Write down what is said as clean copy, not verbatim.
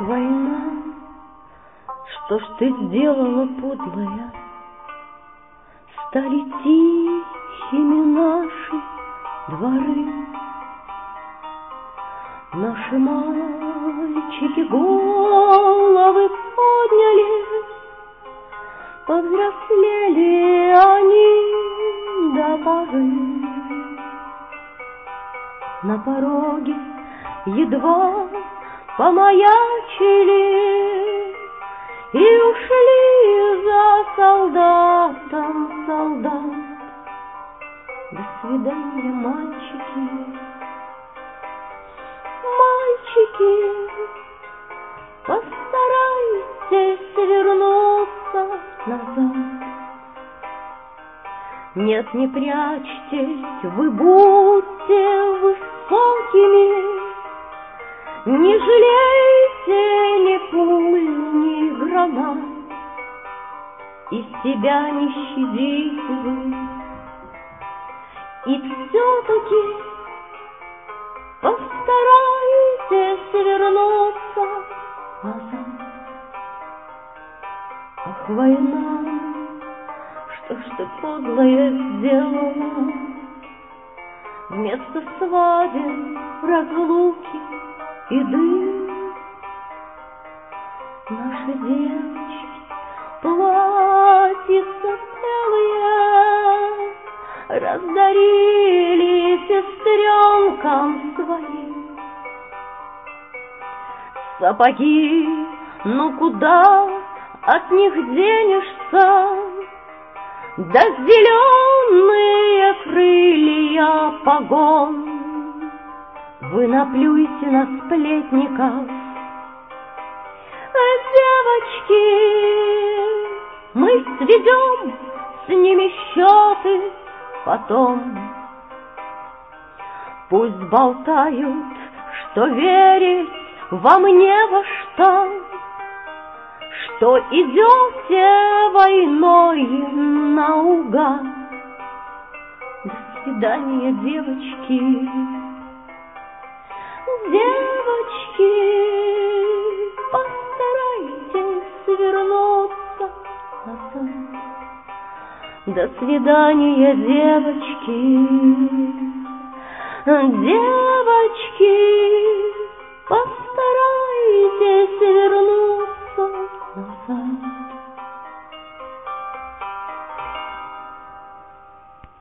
война, что ж ты сделала, подлая? Стали тихими наши дворы. Наши мальчики головы подняли, повзрослели они до поры. На пороге едва помаячили и ушли за солдатом солдат. До свидания, мальчики, мальчики, постарайтесь вернуться назад. Нет, не прячьтесь, вы будьте высокими, не жалейте ни пуль, ни гранат, и себя не щадите вы. И все-таки постарайтесь вернуться назад. Ах, война, что ж ты, подлая, сделала? Вместо свадеб, разлуки и дым наши девочки, платьица белые, раздарили сестренкам своим. Сапоги, ну куда от них денешься? Да зеленые крылья погон вы наплюйте на сплетников. Девочки, мы сведем с ними счеты потом. Пусть болтают, что верить вам не во что идете войной наугад. До свидания, девочки, девочки, постарайтесь вернуться назад. До свидания, девочки, девочки, постарайтесь вернуться назад.